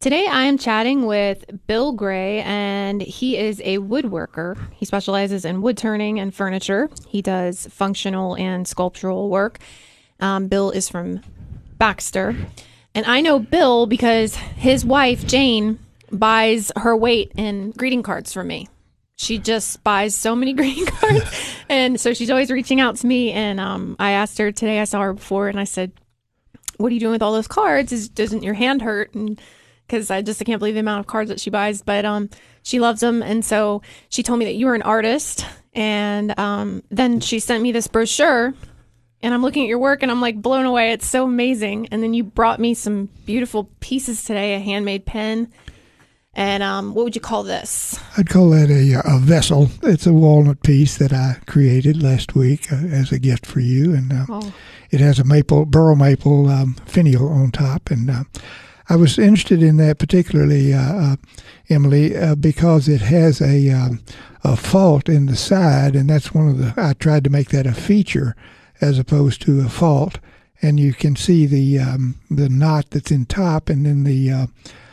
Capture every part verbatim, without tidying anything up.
Today I am chatting with Bill Gray, and he is a woodworker. He specializes in wood turning and furniture. He does functional and sculptural work. Um, Bill is from Baxter. And I know Bill because his wife, Jane, buys her weight in greeting cards from me. She just buys so many greeting cards. And so she's always reaching out to me. And um, I asked her today, I saw her before, and I said, what are you doing with all those cards? Is, doesn't your hand hurt? And because I just I can't believe the amount of cards that she buys. But um, she loves them. And so she told me that you were an artist. And um, then she sent me this brochure. And I'm looking at your work and I'm like blown away. It's so amazing. And then you brought me some beautiful pieces today, a handmade pen. And um, what would you call this? I'd call that a, a vessel. It's a walnut piece that I created last week uh, as a gift for you. And uh, oh. It has a maple, burl maple um, finial on top. And uh, I was interested in that particularly, uh, uh, Emily, uh, because it has a, um, a fault in the side. And that's one of the, I tried to make that a feature as opposed to a fault, and you can see the um, the knot that's in top, and then the uh,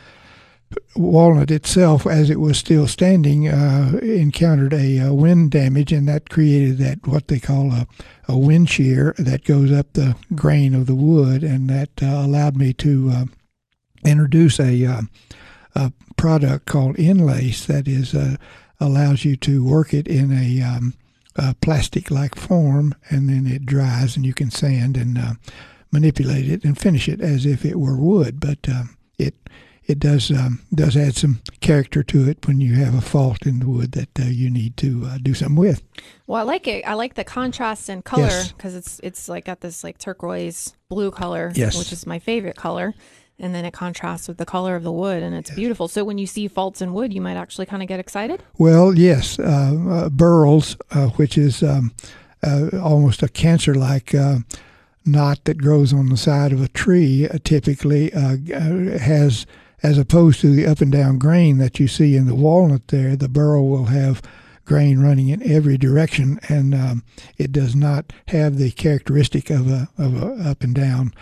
walnut itself, as it was still standing, uh, encountered a, a wind damage, and that created that what they call a, a wind shear that goes up the grain of the wood, and that uh, allowed me to uh, introduce a, uh, a product called Inlace that is uh, allows you to work it in a um, Uh, plastic-like form, and then it dries, and you can sand and uh, manipulate it and finish it as if it were wood. But uh, it it does um, does add some character to it when you have a fault in the wood that uh, you need to uh, do something with. Well, I like it. I like the contrast in color because yes. it's it's like got this like turquoise blue color, yes. which is my favorite color. And then it contrasts with the color of the wood, and it's yes. beautiful. So when you see faults in wood, you might actually kind of get excited? Well, yes. Uh, uh, burls, uh, which is um, uh, almost a cancer-like uh, knot that grows on the side of a tree, uh, typically uh, has, as opposed to the up and down grain that you see in the walnut there, the burl will have grain running in every direction, and um, it does not have the characteristic of a, of a up and down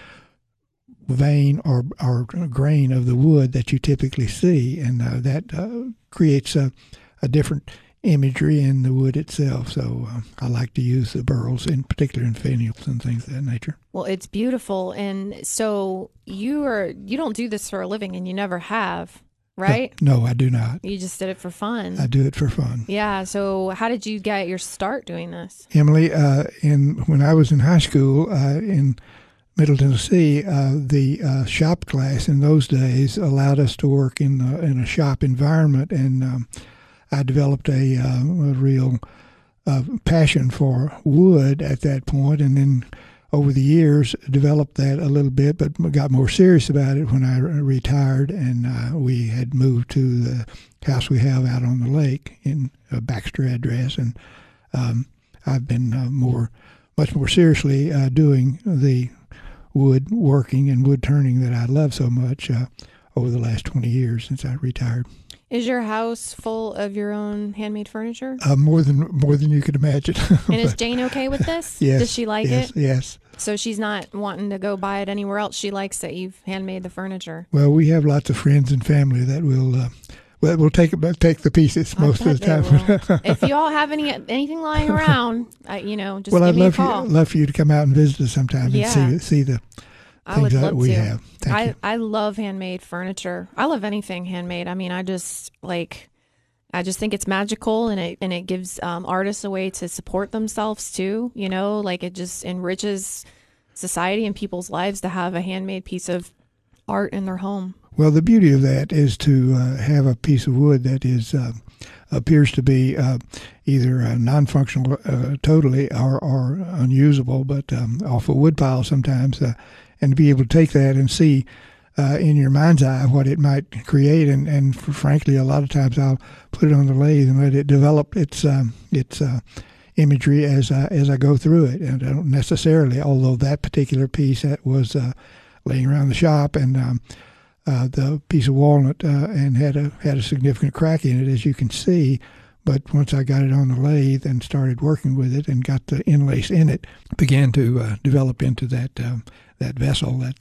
vein or, or grain of the wood that you typically see, and uh, that uh, creates a, a different imagery in the wood itself. So uh, I like to use the burls, in particular in finials and things of that nature. Well, it's beautiful. And so you are you don't do this for a living, and you never have, right? No, no, I do not. You just did it for fun. I do it for fun. Yeah. So how did you get your start doing this? Emily, uh, in when I was in high school uh, in Middle Tennessee, uh, the uh, shop class in those days allowed us to work in the, in a shop environment, and um, I developed a, uh, a real uh, passion for wood at that point, and then over the years developed that a little bit, but got more serious about it when I retired, and uh, we had moved to the house we have out on the lake in a Baxter address, and um, I've been uh, more, much more seriously uh, doing the wood working and wood turning that I love so much uh, over the last twenty years since I retired. Is your house full of your own handmade furniture? Uh, more than more than you could imagine. And is Jane okay with this? Yes. Does she like yes, it? Yes. So she's not wanting to go buy it anywhere else. She likes that you've handmade the furniture. Well, we have lots of friends and family that will uh, well, we'll take take the pieces most of the time. If you all have any anything lying around, uh, you know, just well, give I'd me love a call. You, love for you to come out and visit us sometime yeah. and see see the I would things love that we to. have. Thank I you. I love handmade furniture. I love anything handmade. I mean, I just like. I just think it's magical, and it and it gives um, artists a way to support themselves too. You know, like it just enriches society and people's lives to have a handmade piece of art in their home. Well, the beauty of that is to uh, have a piece of wood that is uh, appears to be uh, either uh, non-functional uh, totally or, or unusable, but um, off a wood pile sometimes, uh, and to be able to take that and see uh, in your mind's eye what it might create, and, and for, frankly, a lot of times I'll put it on the lathe and let it develop its um, its uh, imagery as I, as I go through it, and I don't necessarily, although that particular piece that was uh, laying around the shop, and um, uh, the piece of walnut uh, and had a had a significant crack in it, as you can see. But once I got it on the lathe and started working with it and got the inlace in it, began to uh, develop into that uh, that vessel that uh,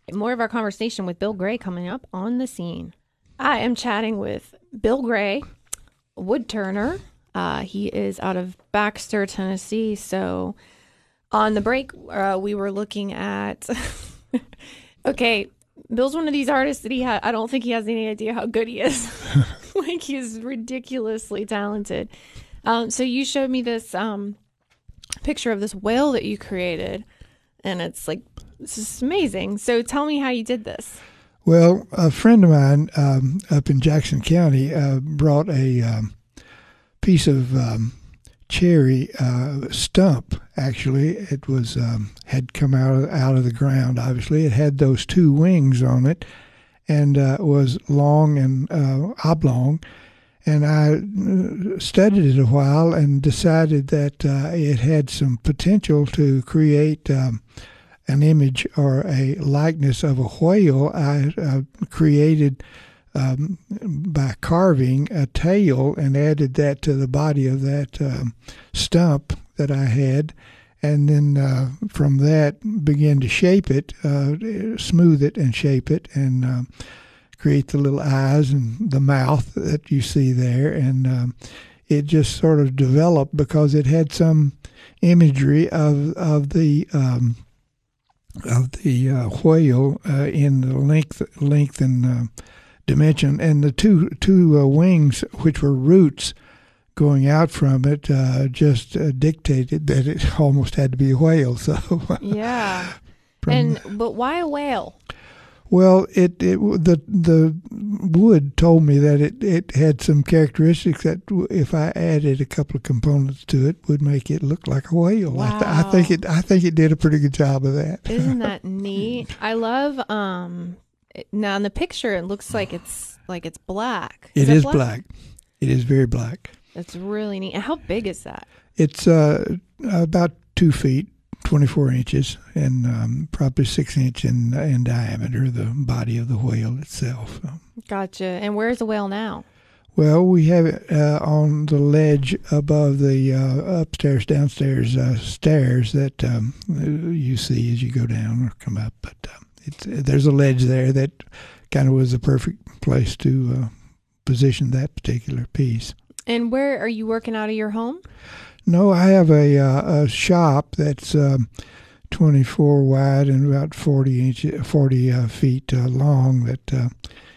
More of our conversation with Bill Gray coming up on the scene. I am chatting with Bill Gray, wood turner. Uh, he is out of Baxter, Tennessee. So on the break, uh, we were looking at, okay, Bill's one of these artists that he ha- I don't think he has any idea how good he is. Like, he's ridiculously talented. Um, so you showed me this um, picture of this whale that you created, and it's like, it's just amazing. So tell me how you did this. Well, a friend of mine um, up in Jackson County uh, brought a um, piece of um, cherry uh, stump. Actually, it was um, had come out of, out of the ground. Obviously, it had those two wings on it, and uh, was long and uh, oblong. And I studied it a while and decided that uh, it had some potential to create um, an image or a likeness of a whale. I uh, created um, by carving a tail and added that to the body of that um, stump that I had, and then uh, from that began to shape it, uh, smooth it and shape it, and uh, create the little eyes and the mouth that you see there. And um, it just sort of developed because it had some imagery of of the um, of the uh, whale uh, in the length, length and uh, dimension, and the two two uh, wings, which were roots going out from it, uh, just uh, dictated that it almost had to be a whale. So yeah, and but why a whale? Well, it, it the the wood told me that it, it had some characteristics that if I added a couple of components to it would make it look like a whale. Wow. I, th- I think it I think it did a pretty good job of that. Isn't that neat? I love um it, now in the picture it looks like it's like it's black. Is it is black? black. It is very black. That's really neat. And how big is that? It's uh about two feet. twenty-four inches, and um, probably six inch in in diameter, the body of the whale itself. Gotcha. And where's the whale now? Well, we have it uh, on the ledge above the uh, upstairs, downstairs uh, stairs that um, you see as you go down or come up. But uh, it's, there's a ledge there that kind of was the perfect place to uh, position that particular piece. And where are you working out of your home? No, I have a uh, a shop that's um, twenty-four wide and about forty inch, forty uh, feet uh, long. That uh,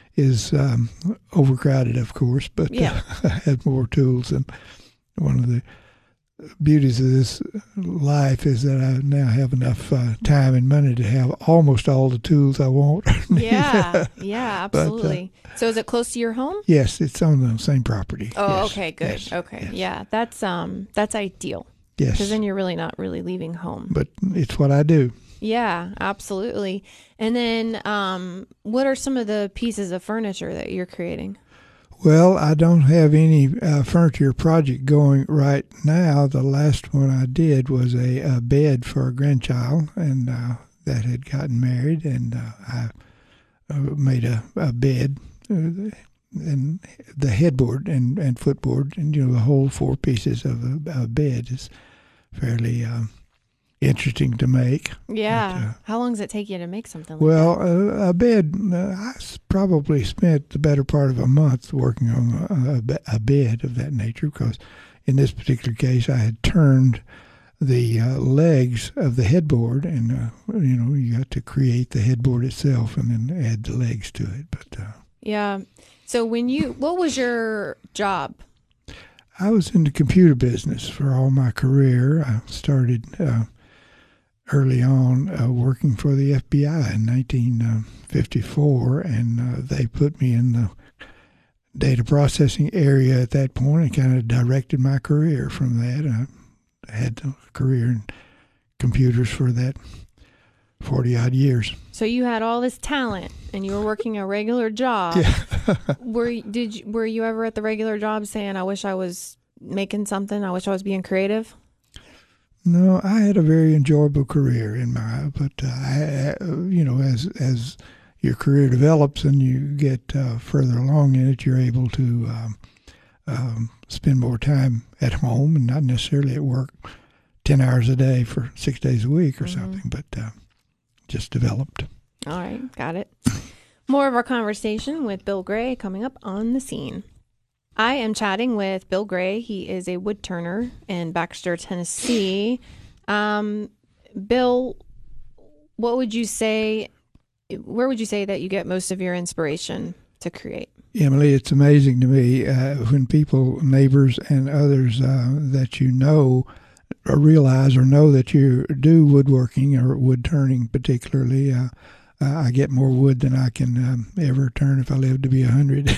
is um, overcrowded, of course, but yeah. uh, has more tools. And one of the beauties of this life is that I now have enough uh, time and money to have almost all the tools I want. yeah, yeah, absolutely. But, uh, so is it close to your home? Yes, it's on the same property. Oh, yes, okay, good. yes, okay, yes. yeah, that's um, that's ideal. Yes, because then you're really not really leaving home. But it's what I do. Yeah, absolutely. And then, um, what are some of the pieces of furniture that you're creating? Well, I don't have any uh, furniture project going right now. The last one I did was a, a bed for a grandchild, and uh, that had gotten married, and uh, I uh, made a, a bed, uh, and the headboard and, and footboard, and you know the whole four pieces of a, a bed is fairly uh, interesting to make. Yeah. But, uh, How long does it take you to make something like well, that? Well, uh, a bed, uh, I probably spent the better part of a month working on a, a bed of that nature, because in this particular case I had turned the uh, legs of the headboard, and, uh, you know, you got to create the headboard itself and then add the legs to it. But uh, yeah. So when you, what was your job? I was in the computer business for all my career. I started uh, early on uh, working for the F B I in nineteen fifty-four, and uh, they put me in the data processing area at that point and kind of directed my career from that. I had a career in computers for that forty-odd years. So you had all this talent, and you were working a regular job. Yeah. were did you, were you ever at the regular job saying, "I wish I was making something. I wish I was being creative"? No, I had a very enjoyable career in my, but uh, I, you know, as as your career develops and you get uh, further along in it, you're able to um, um, spend more time at home and not necessarily at work, ten hours a day for six days a week or mm-hmm. something, but uh, just developed. All right, got it. More of our conversation with Bill Gray coming up on the scene. I am chatting with Bill Gray. He is a wood turner in Baxter, Tennessee. Um, Bill, what would you say, where would you say that you get most of your inspiration to create? Emily, it's amazing to me uh, when people, neighbors and others uh, that you know or realize or know that you do woodworking or wood turning particularly. Uh, uh, I get more wood than I can um, ever turn if I live to be a hundred.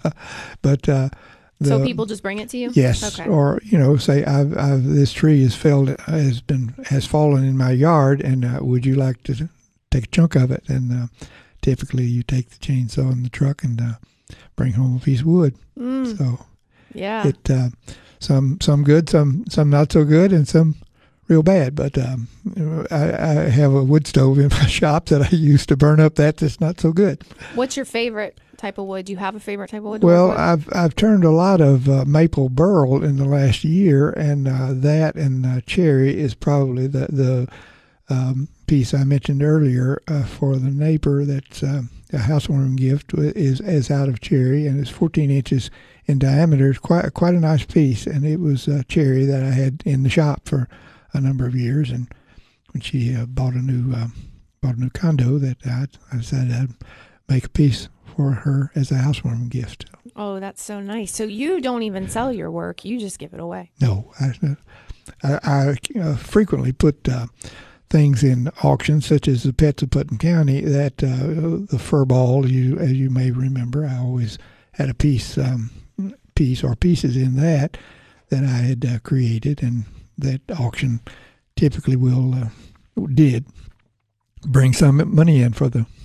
but uh, the, so people just bring it to you? Yes, okay. Or you know, say I've, I've this tree has felled has been has fallen in my yard, and uh, would you like to take a chunk of it? And uh, typically, you take the chainsaw in the truck and uh, bring home a piece of wood. Mm. So yeah, it uh, some some good, some some not so good, and some real bad. But um, I, I have a wood stove in my shop that I use to burn up that that's not so good. What's your favorite type of wood? Do you have a favorite type of wood? Well, wood? I've I've turned a lot of uh, maple burl in the last year, and uh, that and uh, cherry is probably the the um, piece I mentioned earlier uh, for the neighbor. That's uh, a housewarming gift is is out of cherry, and it's fourteen inches in diameter. It's quite quite a nice piece, and it was uh, cherry that I had in the shop for a number of years. And when she uh, bought a new um, bought a new condo, that I, I decided I'd make a piece for her as a housewarming gift. Oh, that's so nice. So you don't even sell your work; you just give it away. No, I I, I uh, frequently put uh, things in auctions, such as the Pets of Putnam County. That uh, the fur ball, you as you may remember, I always had a piece um, piece or pieces in that that I had uh, created, and that auction typically will uh, did bring some money in for the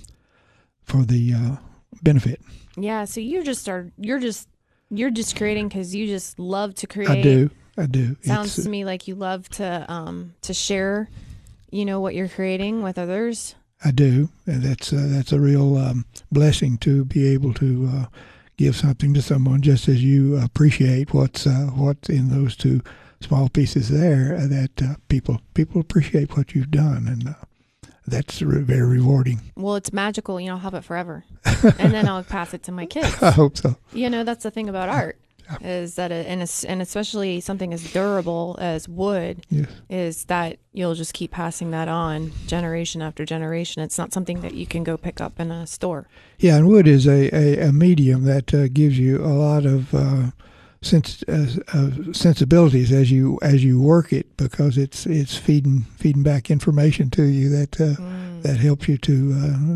for the uh, benefit. Yeah, so you just are you're just you're just creating because you just love to create. I do, I do. Sounds it's, to me like you love to um to share, you know, what you're creating with others. I do, and that's uh, that's a real um, blessing to be able to uh, give something to someone, just as you appreciate what's uh, what's in those two small pieces there. Uh, that uh, people people appreciate what you've done, and uh, that's re- very rewarding. Well, it's magical. You know, I'll have it forever, and then I'll pass it to my kids. I hope so. You know, that's the thing about art. Is that it, and, it's, and especially something as durable as wood, yes. is that you'll just keep passing that on generation after generation. It's not something that you can go pick up in a store. Yeah, and wood is a, a, a medium that uh, gives you a lot of uh, sens- uh, uh, sensibilities as you as you work it, because it's it's feeding feeding back information to you that uh, mm. that helps you to,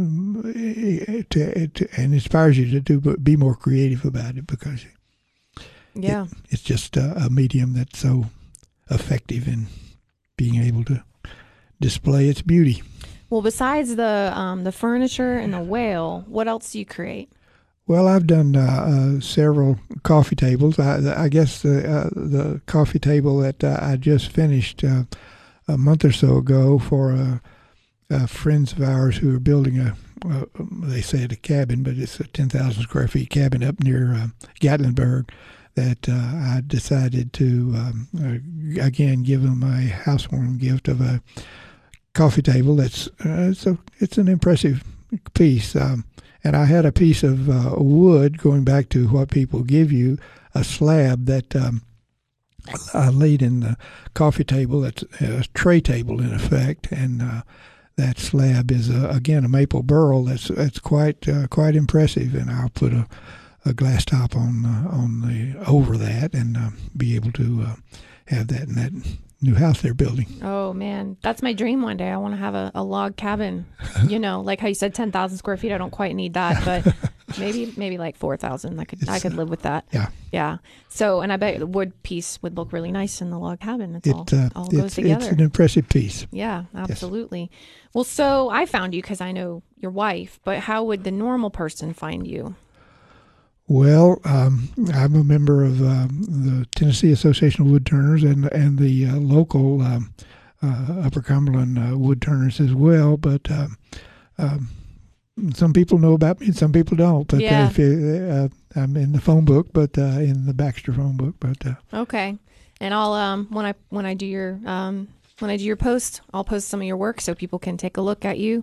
uh, to, to and inspires you to do be more creative about it, because. Yeah, it, it's just a, a medium that's so effective in being able to display its beauty. Well, besides the um, the furniture and the whale, what else do you create? Well, I've done uh, uh, several coffee tables. I, I guess the uh, the coffee table that uh, I just finished uh, a month or so ago for uh, uh, friends of ours who are building a, uh, they say it a cabin, but it's a ten thousand square feet cabin up near uh, Gatlinburg. That uh, I decided to, um, uh, again, give them my housewarming gift of a coffee table. That's uh, it's, a, it's an impressive piece. Um, and I had a piece of uh, wood, going back to what people give you, a slab that um, I laid in the coffee table. That's a tray table, in effect. And uh, that slab is, uh, again, a maple burl. That's, that's quite, uh, quite impressive. And I'll put a a glass top on uh, on the over that, and uh, be able to uh, have that in that new house they're building. Oh man, that's my dream one day. I want to have a, a log cabin. You know, like how you said, ten thousand square feet. I don't quite need that, but maybe maybe like four thousand. I could it's, I could live with that. Yeah, yeah. So, and I bet the wood piece would look really nice in the log cabin. It's it all, uh, all it's, goes together. It's an impressive piece. Yeah, absolutely. Yes. Well, so I found you because I know your wife, but how would the normal person find you? Well, um, I'm a member of um, the Tennessee Association of Wood Turners and and the uh, local um, uh, Upper Cumberland uh, Wood Turners as well. But um, um, some people know about me, and some people don't. But yeah. uh, if you, uh, I'm in the phone book, but uh, in the Baxter phone book. But uh, okay, and I'll um when I when I do your um when I do your post, I'll post some of your work so people can take a look at you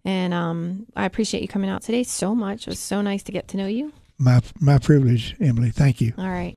And um, I appreciate you coming out today so much. It was so nice to get to know you. My my privilege, Emily. Thank you. All right.